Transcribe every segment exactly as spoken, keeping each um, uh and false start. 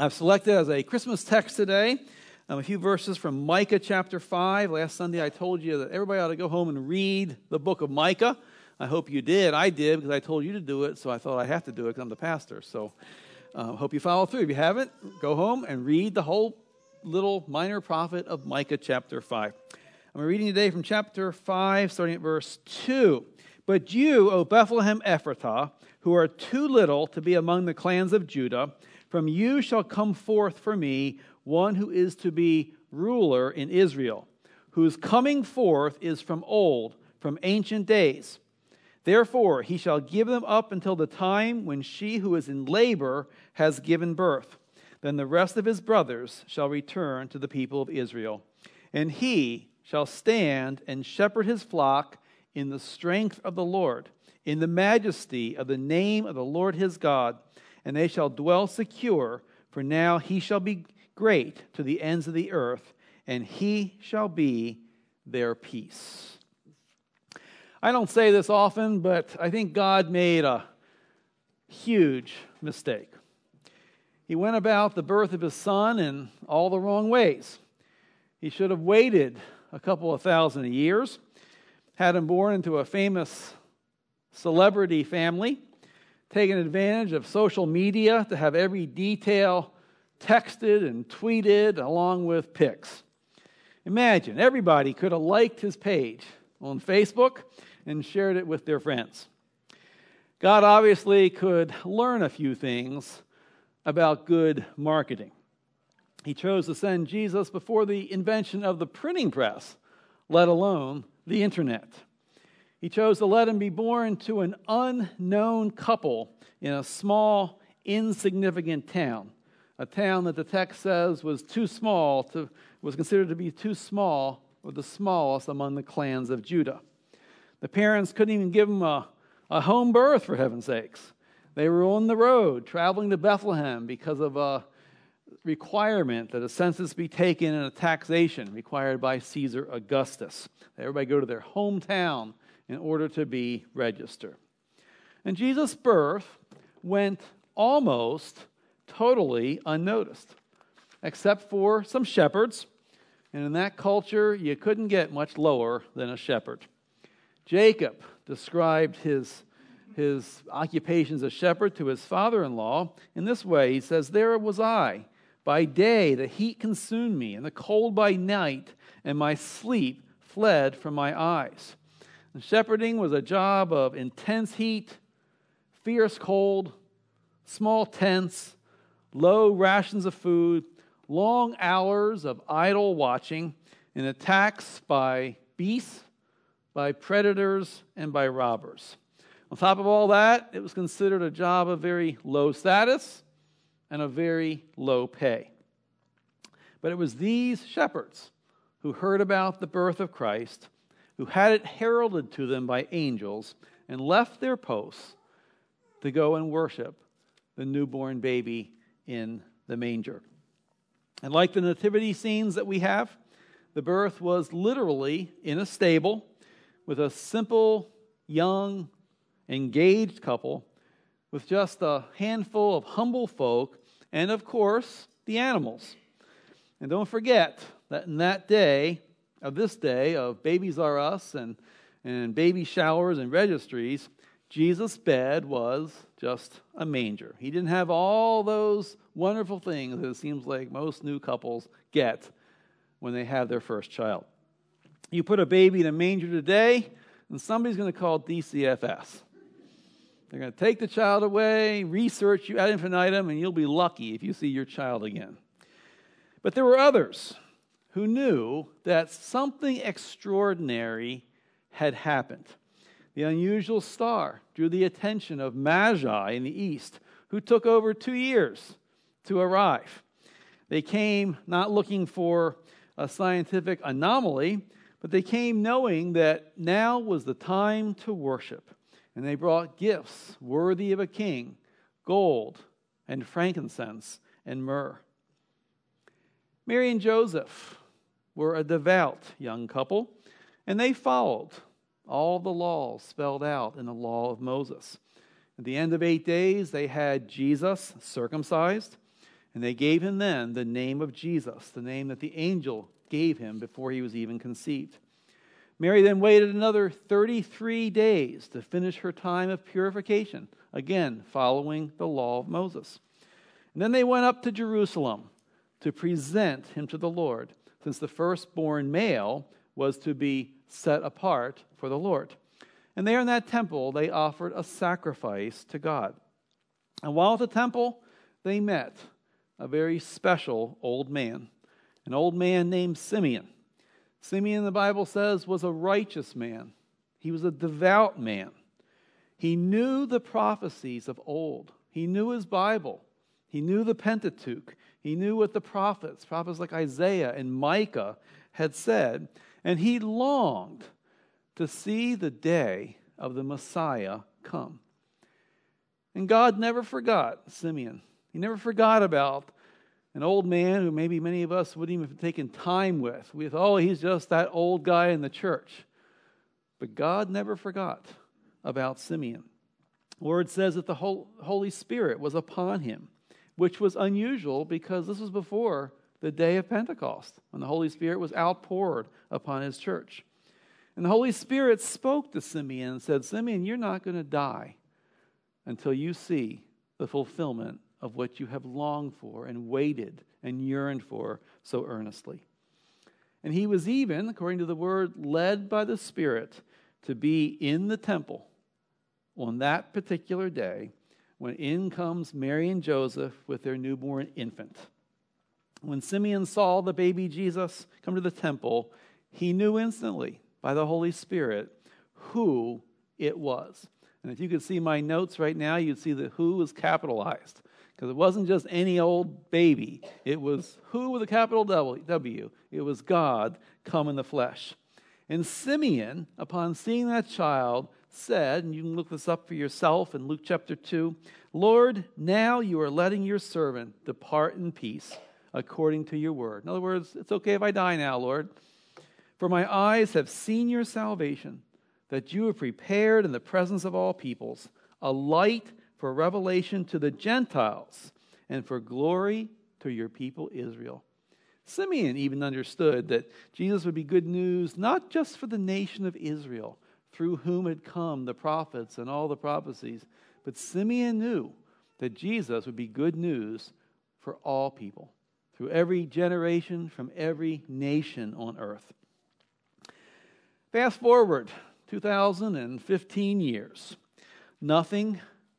I've selected as a Christmas text today um, a few verses from Micah chapter five. Last Sunday I told you that everybody ought to go home and read the book of Micah. I hope you did. I did because I told you to do it, so I thought I have to do it because I'm the pastor. So I uh, hope you follow through. If you haven't, go home and read the whole little minor prophet of Micah chapter five. I'm reading today from chapter five, starting at verse two. But you, O Bethlehem Ephrathah, who are too little to be among the clans of Judah, from you shall come forth for me one who is to be ruler in Israel, whose coming forth is from old, from ancient days. Therefore he shall give them up until the time when she who is in labor has given birth. Then the rest of his brothers shall return to the people of Israel. And he shall stand and shepherd his flock in the strength of the Lord, in the majesty of the name of the Lord his God. And they shall dwell secure, for now he shall be great to the ends of the earth, and he shall be their peace. I don't say this often, but I think God made a huge mistake. He went about the birth of his son in all the wrong ways. He should have waited a couple of thousand years, had him born into a famous celebrity family, taken advantage of social media to have every detail texted and tweeted along with pics. Imagine, everybody could have liked his page on Facebook and shared it with their friends. God obviously could learn a few things about good marketing. He chose to send Jesus before the invention of the printing press, let alone the internet. He chose to let him be born to an unknown couple in a small, insignificant town, a town that the text says was too small to was considered to be too small, or the smallest among the clans of Judah. The parents couldn't even give him a, a home birth, for heaven's sakes. They were on the road, traveling to Bethlehem because of a requirement that a census be taken and a taxation required by Caesar Augustus. Everybody go to their hometown in order to be registered. And Jesus' birth went almost totally unnoticed, except for some shepherds. And in that culture, you couldn't get much lower than a shepherd. Jacob described his, his occupation as a shepherd to his father-in-law in this way. He says, "There was I. By day the heat consumed me, and the cold by night, and my sleep fled from my eyes." And shepherding was a job of intense heat, fierce cold, small tents, low rations of food, long hours of idle watching, and attacks by beasts, by predators, and by robbers. On top of all that, it was considered a job of very low status and a very low pay. But it was these shepherds who heard about the birth of Christ, who had it heralded to them by angels, and left their posts to go and worship the newborn baby in the manger. And like the nativity scenes that we have, the birth was literally in a stable with a simple, young, engaged couple with just a handful of humble folk and, of course, the animals. And don't forget that in that day, of this day of Babies R Us and, and baby showers and registries, Jesus' bed was just a manger. He didn't have all those wonderful things that it seems like most new couples get when they have their first child. You put a baby in a manger today, and somebody's going to call D C F S. They're going to take the child away, research you ad infinitum, and you'll be lucky if you see your child again. But there were others who knew that something extraordinary had happened. The unusual star drew the attention of Magi in the east, who took over two years to arrive. They came not looking for a scientific anomaly, but they came knowing that now was the time to worship. And they brought gifts worthy of a king, gold and frankincense and myrrh. Mary and Joseph were a devout young couple, and they followed all the laws spelled out in the law of Moses. At the end of eight days, they had Jesus circumcised, And they gave him then the name of Jesus, the name that the angel gave him before he was even conceived. Mary then waited another thirty-three days to finish her time of purification, again following the law of Moses. And then they went up to Jerusalem to present him to the Lord, since the firstborn male was to be set apart for the Lord. And there in that temple, they offered a sacrifice to God. And while at the temple, they met a very special old man, an old man named Simeon. Simeon, the Bible says, was a righteous man. He was a devout man. He knew the prophecies of old. He knew his Bible. He knew the Pentateuch. He knew what the prophets, prophets like Isaiah and Micah, had said. And he longed to see the day of the Messiah come. And God never forgot Simeon. He never forgot about an old man who maybe many of us wouldn't even have taken time with. We thought, oh, he's just that old guy in the church. But God never forgot about Simeon. The Word says that the Holy Spirit was upon him, which was unusual because this was before the day of Pentecost, when the Holy Spirit was outpoured upon his church. And the Holy Spirit spoke to Simeon and said, Simeon, you're not going to die until you see the fulfillment of what you have longed for and waited and yearned for so earnestly. And he was even, according to the Word, led by the Spirit to be in the temple on that particular day when in comes Mary and Joseph with their newborn infant. When Simeon saw the baby Jesus come to the temple, he knew instantly by the Holy Spirit who it was. And if you could see my notes right now, you'd see that who was capitalized. Because it wasn't just any old baby. It was who with a capital W. It was God come in the flesh. And Simeon, upon seeing that child, said, and you can look this up for yourself in Luke chapter two, Lord, now you are letting your servant depart in peace according to your word. In other words, it's okay if I die now, Lord. For my eyes have seen your salvation, that you have prepared in the presence of all peoples a light for revelation to the Gentiles and for glory to your people Israel. Simeon even understood that Jesus would be good news not just for the nation of Israel, through whom had come the prophets and all the prophecies, but Simeon knew that Jesus would be good news for all people, through every generation, from every nation on earth. Fast forward two thousand fifteen years. Nothing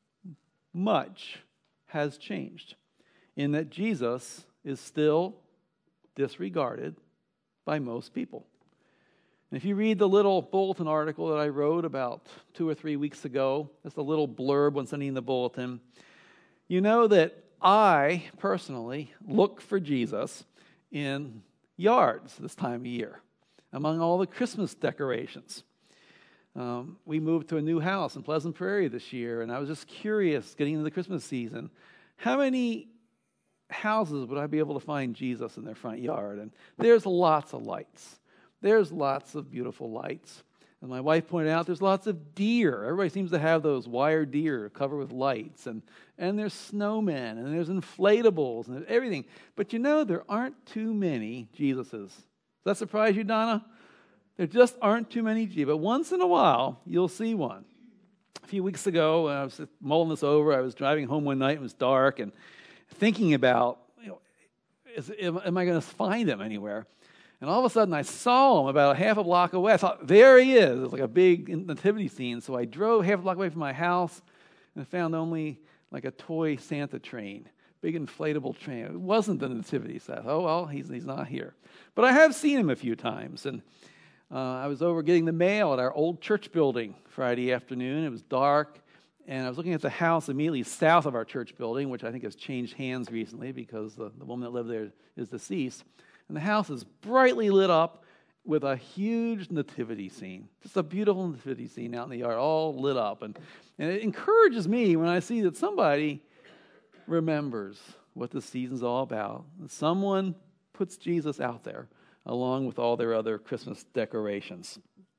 much has changed in that Jesus is still disregarded by most people. And if you read the little bulletin article that I wrote about two or three weeks ago, just a little blurb when sending the bulletin, you know that I personally look for Jesus in yards this time of year, among all the Christmas decorations. Um, we moved to a new house in Pleasant Prairie this year, and I was just curious, getting into the Christmas season, how many houses would I be able to find Jesus in their front yard? And there's lots of lights. There's lots of beautiful lights. And my wife pointed out there's lots of deer. Everybody seems to have those wire deer covered with lights. And, and there's snowmen, and there's inflatables, and everything. But you know, there aren't too many Jesuses. Does that surprise you, Donna? There just aren't too many Jesus. But once in a while, you'll see one. A few weeks ago, when I was mulling this over, I was driving home one night, it was dark, and thinking about, you know, is, am, am I going to find him anywhere? And all of a sudden, I saw him about a half a block away. I thought, there he is. It was like a big nativity scene. So I drove half a block away from my house and found only like a toy Santa train, big inflatable train. It wasn't the nativity set. Oh, well, he's, he's not here. But I have seen him a few times. And uh, I was over getting the mail at our old church building Friday afternoon. It was dark. And I was looking at the house immediately south of our church building, which I think has changed hands recently because the, the woman that lived there is deceased. And the house is brightly lit up with a huge nativity scene. Just a beautiful nativity scene out in the yard, all lit up. And, and it encourages me when I see that somebody remembers what the season's all about. And someone puts Jesus out there along with all their other Christmas decorations.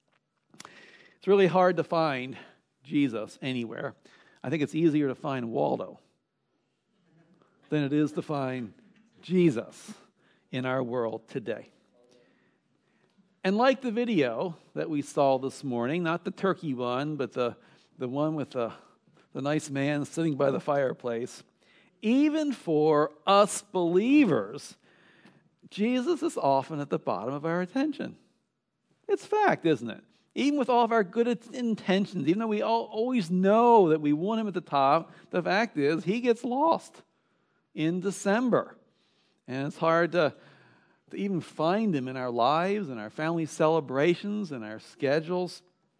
It's really hard to find Jesus anywhere. I think it's easier to find Waldo than it is to find Jesus in our world today. And like the video that we saw this morning, not the turkey one, but the, the one with the, the nice man sitting by the fireplace, even for us believers, Jesus is often at the bottom of our attention. It's fact, isn't it? Even with all of our good intentions, even though we all always know that we want him at the top, the fact is he gets lost in December. And it's hard to to even find him in our lives and our family celebrations and our schedules.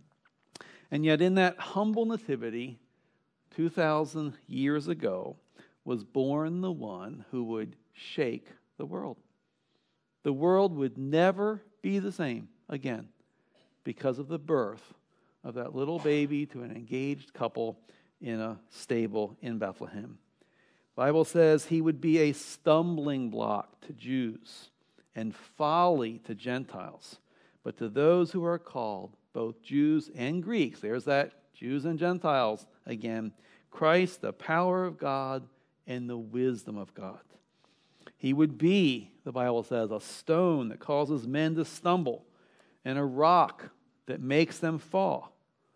And yet in that humble nativity, two thousand years ago, was born the one who would shake the world. The world would never be the same again because of the birth of that little baby to an engaged couple in a stable in Bethlehem. The Bible says he would be a stumbling block to Jews and folly to Gentiles. But to those who are called, both Jews and Greeks, there's that Jews and Gentiles again, Christ, the power of God and the wisdom of God. He would be, the Bible says, a stone that causes men to stumble and a rock that makes them fall.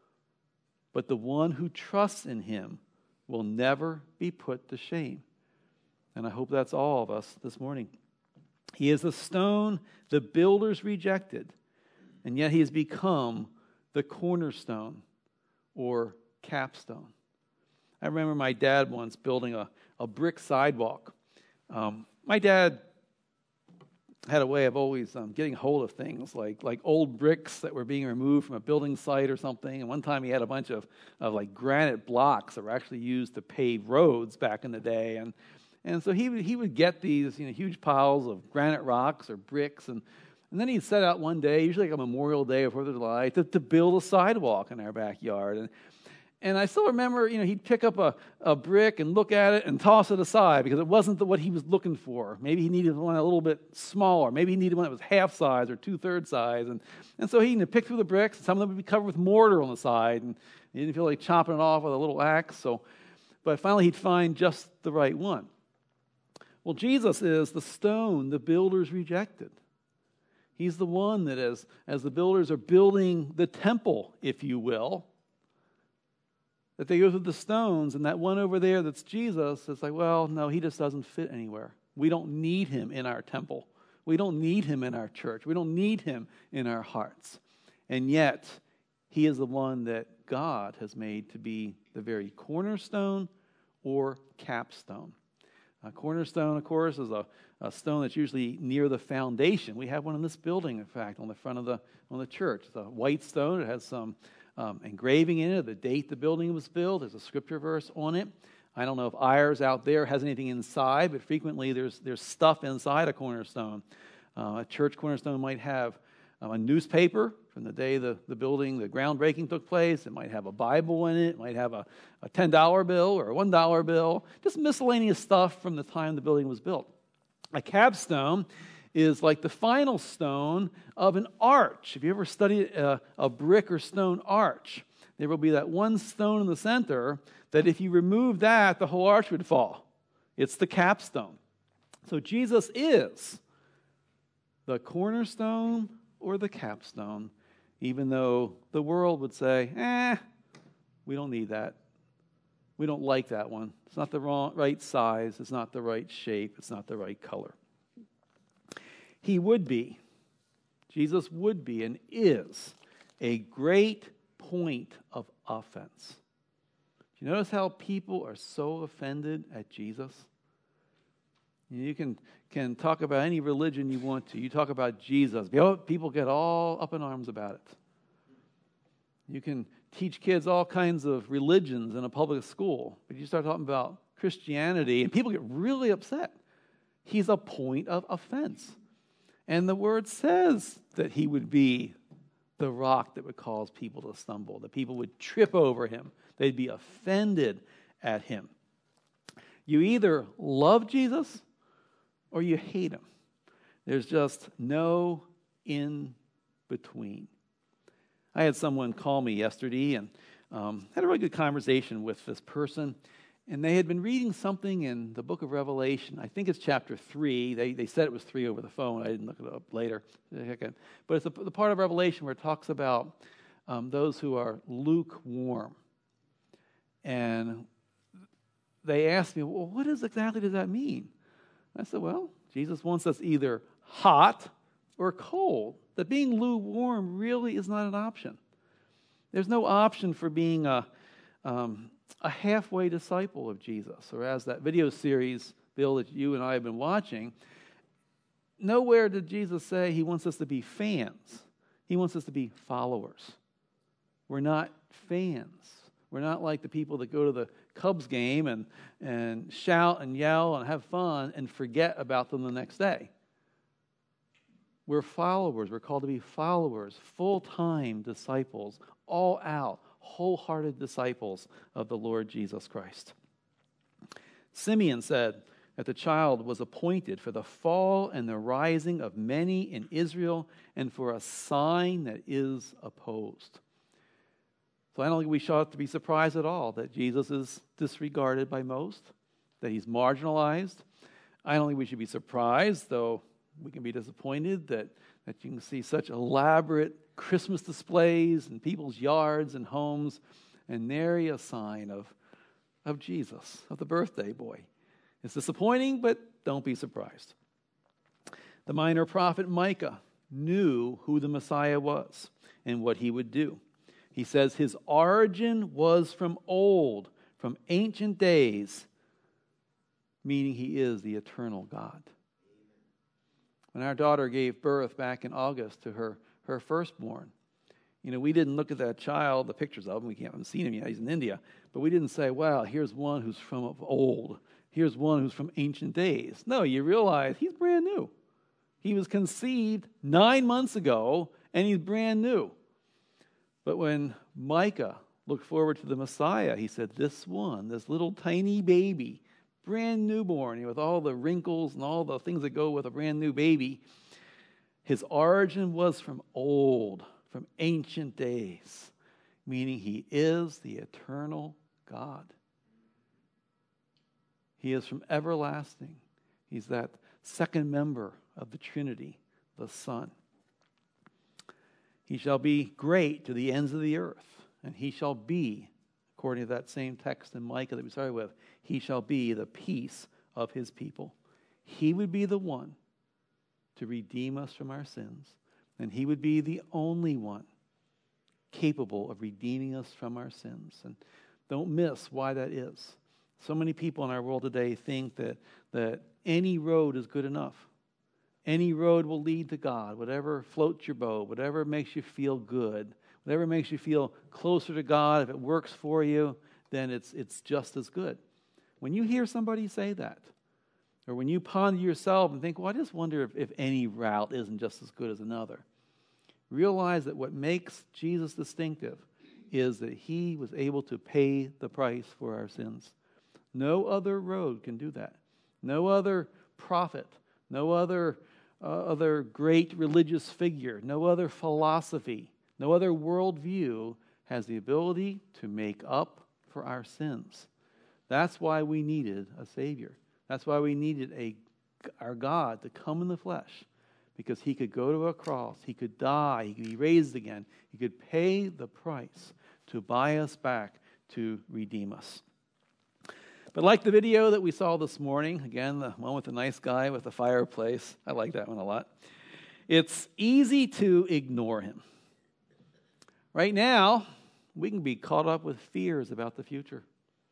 But the one who trusts in him will never be put to shame. And I hope that's all of us this morning. He is the stone the builders rejected, and yet he has become the cornerstone or capstone. I remember my dad once building a, a brick sidewalk. Um, my dad had a way of always um, getting hold of things like like old bricks that were being removed from a building site or something. And one time he had a bunch of, of like granite blocks that were actually used to pave roads back in the day. And And so he would, he would get these you know, huge piles of granite rocks or bricks, and, and then he'd set out one day, usually like a Memorial Day or Fourth of July, to, to build a sidewalk in our backyard. And and I still remember, you know, he'd pick up a, a brick and look at it and toss it aside because it wasn't the, what he was looking for. Maybe he needed one a little bit smaller. Maybe he needed one that was half size or two-thirds size. And, and so he'd you know, pick through the bricks. Some of them would be covered with mortar on the side, and he didn't feel like chopping it off with a little axe. So, but finally he'd find just the right one. Well, Jesus is the stone the builders rejected. He's the one that as, as the builders are building the temple, if you will, that they go through the stones, and that one over there that's Jesus, it's like, well, no, he just doesn't fit anywhere. We don't need him in our temple. We don't need him in our church. We don't need him in our hearts. And yet, he is the one that God has made to be the very cornerstone or capstone. A cornerstone, of course, is a, a stone that's usually near the foundation. We have one in this building, in fact, on the front of the on the church. It's a white stone. It has some um, engraving in it, the date the building was built. There's a scripture verse on it. I don't know if Ayers out there has anything inside, but frequently there's there's stuff inside a cornerstone. Uh, a church cornerstone might have um, a newspaper from the day the, the building, the groundbreaking took place. It might have a Bible in it. It might have a, a ten dollar bill or a one dollar bill. Just miscellaneous stuff from the time the building was built. A capstone is like the final stone of an arch. If you ever studied a, a brick or stone arch, there will be that one stone in the center that if you remove that, the whole arch would fall. It's the capstone. So Jesus is the cornerstone or the capstone, even though the world would say, eh, we don't need that. We don't like that one. It's not the wrong, right size. It's not the right shape. It's not the right color. He would be, Jesus would be and is a great point of offense. Do you notice how people are so offended at Jesus? You can, can talk about any religion you want to. You talk about Jesus. People get all up in arms about it. You can teach kids all kinds of religions in a public school, but you start talking about Christianity, and people get really upset. He's a point of offense. And the word says that he would be the rock that would cause people to stumble, that people would trip over him. They'd be offended at him. You either love Jesus or you hate him. There's just no in between. I had someone call me yesterday and um, had a really good conversation with this person. And they had been reading something in the book of Revelation. I think it's chapter three. They they said it was three over the phone. I didn't look it up later. But it's the, the part of Revelation where it talks about um, those who are lukewarm. And they asked me, well, what is exactly does that mean? I said, well, Jesus wants us either hot or cold. That being lukewarm really is not an option. There's no option for being a... Um, a halfway disciple of Jesus, or as that video series, Bill, that you and I have been watching, nowhere did Jesus say he wants us to be fans. He wants us to be followers. We're not fans. We're not like the people that go to the Cubs game and, and shout and yell and have fun and forget about them the next day. We're followers. We're called to be followers, full-time disciples, all out, wholehearted disciples of the Lord Jesus Christ. Simeon said that the child was appointed for the fall and the rising of many in Israel and for a sign that is opposed. So I don't think we should have to be surprised at all that Jesus is disregarded by most, that he's marginalized. I don't think we should be surprised, though we can be disappointed that, that you can see such elaborate Christmas displays in people's yards and homes, and nary a sign of, of Jesus, of the birthday boy. It's disappointing, but don't be surprised. The minor prophet Micah knew who the Messiah was and what he would do. He says his origin was from old, from ancient days, meaning he is the eternal God. When our daughter gave birth back in August to her her firstborn, you know, we didn't look at that child, the pictures of him, we haven't seen him yet, he's in India, but we didn't say, wow, here's one who's from of old, here's one who's from ancient days. No, you realize he's brand new. He was conceived nine months ago, and he's brand new. But when Micah looked forward to the Messiah, he said, this one, this little tiny baby, brand newborn, with all the wrinkles and all the things that go with a brand new baby, his origin was from old, from ancient days, meaning he is the eternal God. He is from everlasting. He's that second member of the Trinity, the Son. He shall be great to the ends of the earth, and he shall be, according to that same text in Micah that we started with, he shall be the peace of his people. He would be the one to redeem us from our sins, and he would be the only one capable of redeeming us from our sins. And don't miss why that is. So many people in our world today think that, that any road is good enough. Any road will lead to God, whatever floats your boat, whatever makes you feel good, whatever makes you feel closer to God, if it works for you, then it's it's just as good. When you hear somebody say that, or when you ponder yourself and think, well, I just wonder if, if any route isn't just as good as another, realize that what makes Jesus distinctive is that he was able to pay the price for our sins. No other road can do that. No other prophet, no other, uh, other great religious figure, no other philosophy, no other worldview has the ability to make up for our sins. That's why we needed a Savior. That's why we needed a our God to come in the flesh, because he could go to a cross, he could die, he could be raised again, he could pay the price to buy us back, to redeem us. But like the video that we saw this morning, again, the one with the nice guy with the fireplace, I like that one a lot. It's easy to ignore him. Right now, we can be caught up with fears about the future.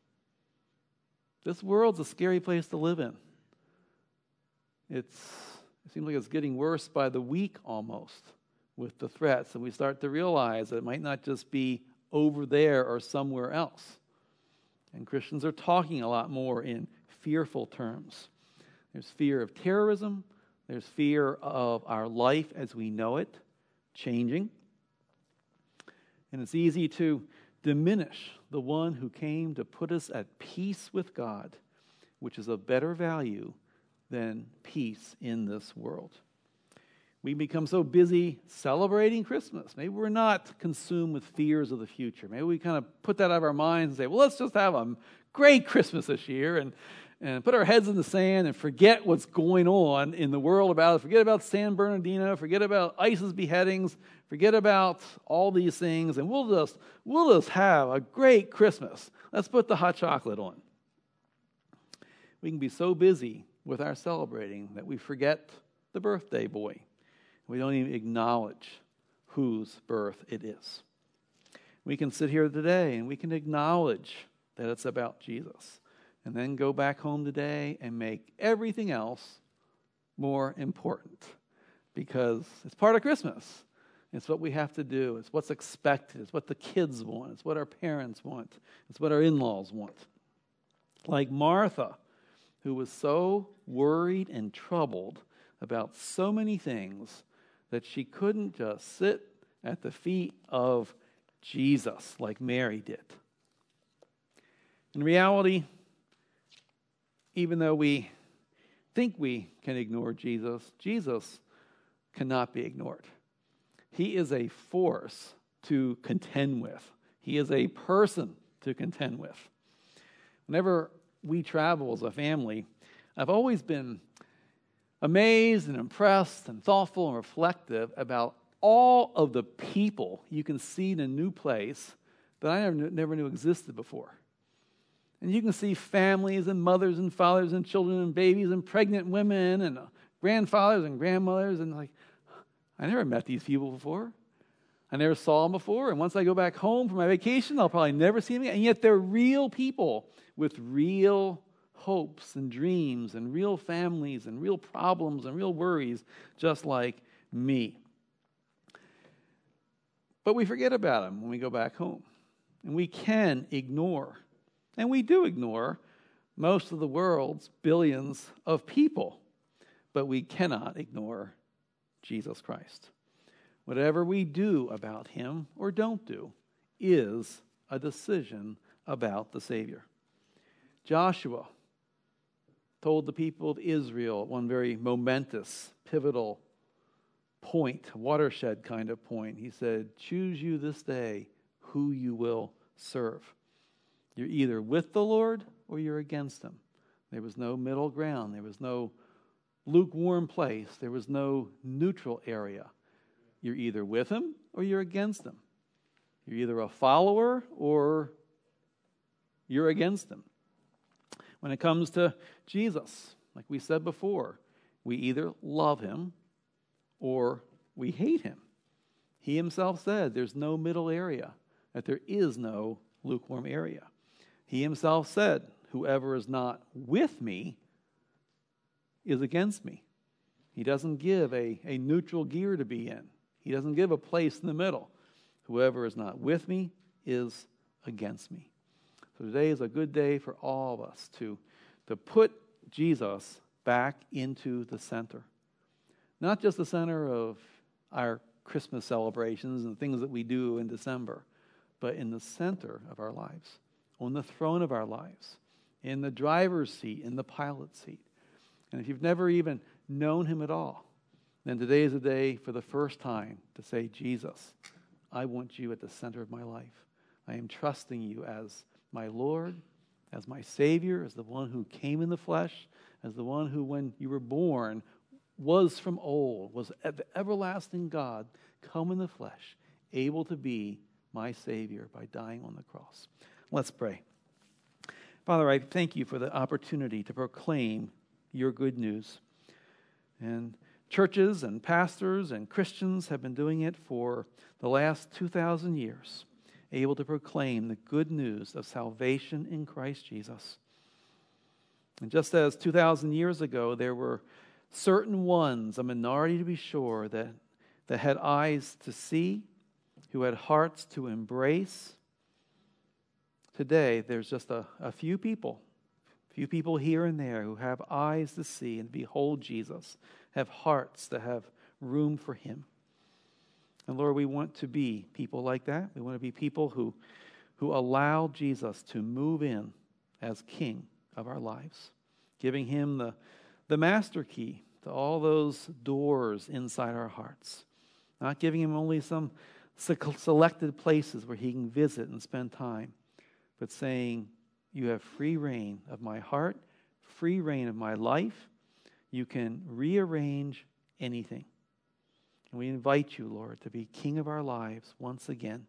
This world's a scary place to live in. It's, it seems like it's getting worse by the week almost with the threats, and we start to realize that it might not just be over there or somewhere else. And Christians are talking a lot more in fearful terms. There's fear of terrorism. There's fear of our life as we know it changing. And it's easy to diminish the one who came to put us at peace with God, which is of better value than peace in this world. We become so busy celebrating Christmas. Maybe we're not consumed with fears of the future. Maybe we kind of put that out of our minds and say, well, let's just have a great Christmas this year and, and put our heads in the sand and forget what's going on in the world about it. Forget about San Bernardino. Forget about ISIS beheadings. Forget about all these things. And we'll just, we'll just have a great Christmas. Let's put the hot chocolate on. We can be so busy with our celebrating that we forget the birthday boy. We don't even acknowledge whose birth it is. We can sit here today and we can acknowledge that it's about Jesus, and then go back home today and make everything else more important because it's part of Christmas. It's what we have to do. It's what's expected. It's what the kids want. It's what our parents want. It's what our in-laws want. Like Martha, who was so worried and troubled about so many things that she couldn't just sit at the feet of Jesus like Mary did. In reality, even though we think we can ignore Jesus, Jesus cannot be ignored. He is a force to contend with. He is a person to contend with. Whenever we travel as a family, I've always been amazed and impressed and thoughtful and reflective about all of the people you can see in a new place that I never, never knew existed before. And you can see families and mothers and fathers and children and babies and pregnant women and grandfathers and grandmothers. And like, I never met these people before. I never saw them before. And once I go back home for my vacation, I'll probably never see them again. And yet they're real people with real hopes and dreams and real families and real problems and real worries, just like me. But we forget about them when we go back home. And we can ignore, and we do ignore, most of the world's billions of people. But we cannot ignore Jesus Christ. Whatever we do about him or don't do is a decision about the Savior. Joshua told the people of Israel at one very momentous, pivotal point, watershed kind of point. He said, choose you this day who you will serve. You're either with the Lord or you're against him. There was no middle ground. There was no lukewarm place. There was no neutral area. You're either with him or you're against him. You're either a follower or you're against him. When it comes to Jesus, like we said before, we either love him or we hate him. He himself said there's no middle area, that there is no lukewarm area. He himself said, whoever is not with me is against me. He doesn't give a, a neutral gear to be in. He doesn't give a place in the middle. Whoever is not with me is against me. So today is a good day for all of us to, to put Jesus back into the center. Not just the center of our Christmas celebrations and things that we do in December, but in the center of our lives, on the throne of our lives, in the driver's seat, in the pilot seat. And if you've never even known him at all, then today is a day for the first time to say, Jesus, I want you at the center of my life. I am trusting you as my Lord, as my Savior, as the one who came in the flesh, as the one who, when you were born, was from old, was the everlasting God, come in the flesh, able to be my Savior by dying on the cross. Let's pray. Father, I thank you for the opportunity to proclaim your good news. And churches and pastors and Christians have been doing it for the last two thousand years, able to proclaim the good news of salvation in Christ Jesus. And just as two thousand years ago, there were certain ones, a minority to be sure, that, that had eyes to see, who had hearts to embrace. Today, there's just a, a few people, few people here and there who have eyes to see and behold Jesus, have hearts to have room for him. And Lord, we want to be people like that. We want to be people who, who allow Jesus to move in as King of our lives, giving him the the master key to all those doors inside our hearts. Not giving him only some selected places where he can visit and spend time, but saying, You have free reign of my heart, free reign of my life. You can rearrange anything. And we invite you, Lord, to be king of our lives once again.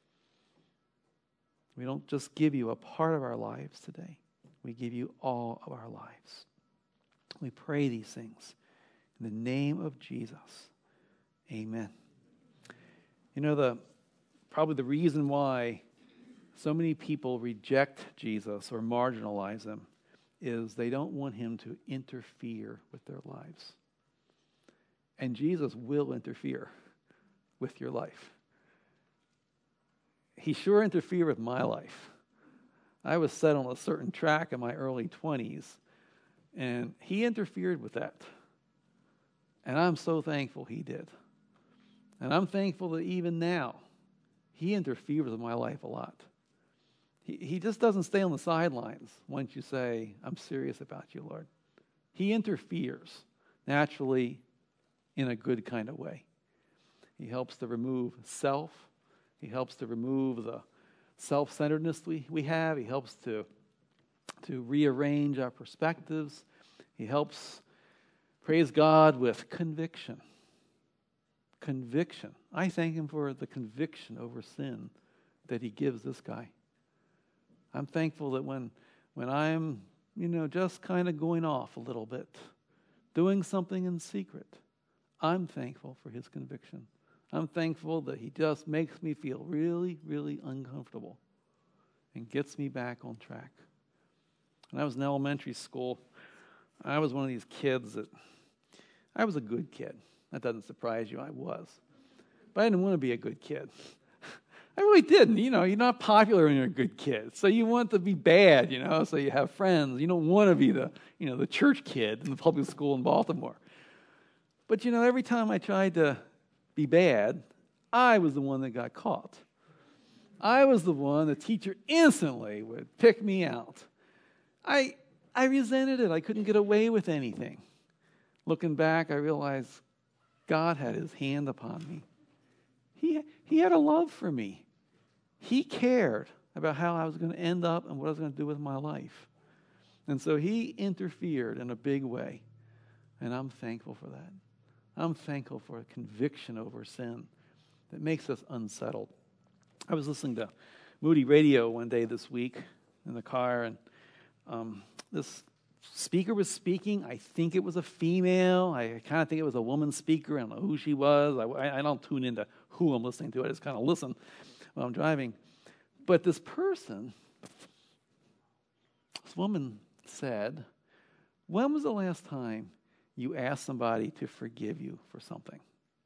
We don't just give you a part of our lives today. We give you all of our lives. We pray these things in the name of Jesus. Amen. You know, the probably the reason why so many people reject Jesus or marginalize him is they don't want him to interfere with their lives. And Jesus will interfere with your life. He sure interfered with my life. I was set on a certain track in my early twenties, and he interfered with that. And I'm so thankful he did. And I'm thankful that even now, he interferes with my life a lot. He, he just doesn't stay on the sidelines once you say, I'm serious about you, Lord. He interferes naturally in a good kind of way. He helps to remove self. He helps to remove the self-centeredness we, we have. He helps to, to rearrange our perspectives. He helps, praise God, with conviction. Conviction. I thank him for the conviction over sin that he gives this guy. I'm thankful that when, when I'm, you know, just kind of going off a little bit, doing something in secret, I'm thankful for his conviction. I'm thankful that he just makes me feel really, really uncomfortable and gets me back on track. When I was in elementary school, I was one of these kids that, I was a good kid. That doesn't surprise you, I was. But I didn't want to be a good kid. I really didn't. You know, you're not popular when you're a good kid. So you want to be bad, you know, so you have friends. You don't want to be the, you know, the church kid in the public school in Baltimore. But, you know, every time I tried to be bad, I was the one that got caught. I was the one the teacher instantly would pick me out. I I resented it. I couldn't get away with anything. Looking back, I realized God had his hand upon me. He, he had a love for me. He cared about how I was going to end up and what I was going to do with my life. And so he interfered in a big way. And I'm thankful for that. I'm thankful for a conviction over sin that makes us unsettled. I was listening to Moody Radio one day this week in the car, and um, this speaker was speaking. I think it was a female. I kind of think it was a woman speaker. I don't know who she was. I, I don't tune into who I'm listening to. I just kind of listen while I'm driving. But this person, this woman said, when was the last time you asked somebody to forgive you for something?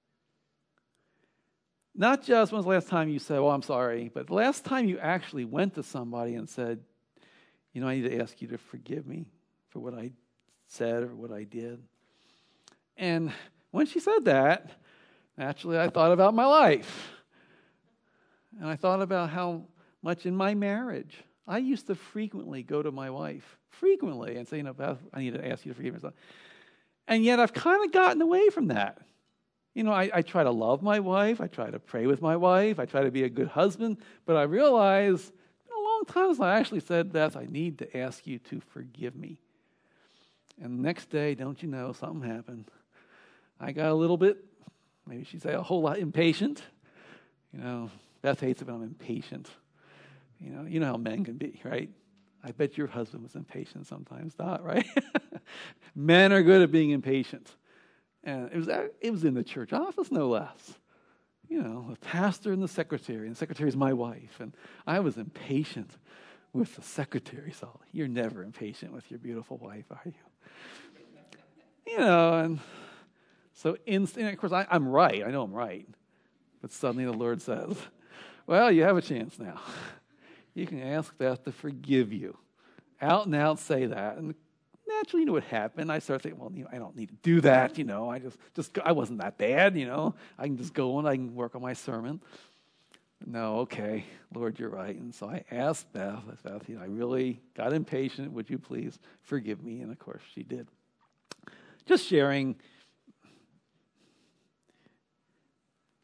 Not just when's the last time you said, well, I'm sorry, but the last time you actually went to somebody and said, you know, I need to ask you to forgive me for what I said or what I did. And when she said that, naturally I thought about my life. And I thought about how much in my marriage, I used to frequently go to my wife, frequently, and say, you know, Beth, I need to ask you to forgive me. And yet I've kind of gotten away from that. You know, I, I try to love my wife. I try to pray with my wife. I try to be a good husband. But I realize in a long time since I actually said, Beth, I need to ask you to forgive me. And the next day, don't you know, something happened. I got a little bit, maybe she'd say a whole lot impatient. You know, Beth hates it when I'm impatient. You know, you know how men can be, right? I bet your husband was impatient sometimes, Dot, right? Men are good at being impatient. And it was it was in the church office, no less. You know, the pastor and the secretary, and the secretary is my wife. And I was impatient with the secretary. So you're never impatient with your beautiful wife, are you? You know, and so, in, and of course, I, I'm right. I know I'm right. But suddenly the Lord says, well, you have a chance now. You can ask Beth to forgive you. Out and out say that. And naturally, you know what happened. I started thinking, well, you know, I don't need to do that. You know, I just, just, I wasn't that bad. You know, I can just go and I can work on my sermon. No, okay, Lord, you're right. And so I asked Beth, Beth, you know, I really got impatient. Would you please forgive me? And of course, she did. Just sharing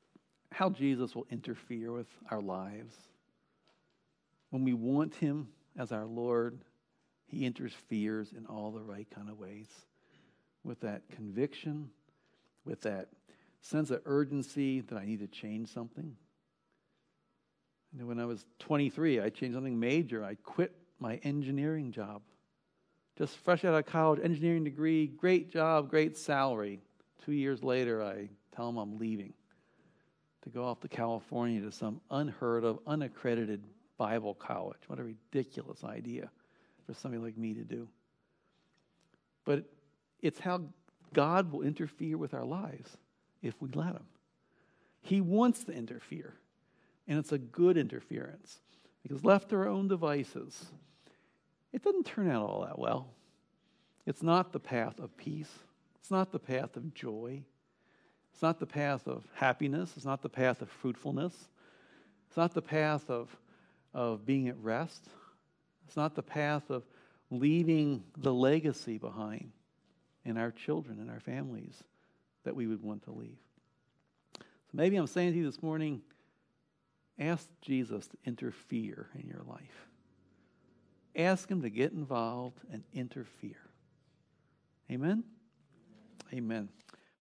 how Jesus will interfere with our lives when we want him as our Lord, he interferes in all the right kind of ways. With that conviction, with that sense of urgency that I need to change something. And when I was twenty-three, I changed something major. I quit my engineering job. Just fresh out of college, engineering degree, great job, great salary. Two years later, I tell them I'm leaving to go off to California to some unheard of, unaccredited Bible college. What a ridiculous idea for somebody like me to do. But it's how God will interfere with our lives if we let him. He wants to interfere, and it's a good interference, because left to our own devices, it doesn't turn out all that well. It's not the path of peace. It's not the path of joy. It's not the path of happiness. It's not the path of fruitfulness. It's not the path of, of being at rest. It's not the path of leaving the legacy behind in our children and our families that we would want to leave. So maybe I'm saying to you this morning, ask Jesus to interfere in your life. Ask him to get involved and interfere. Amen? Amen.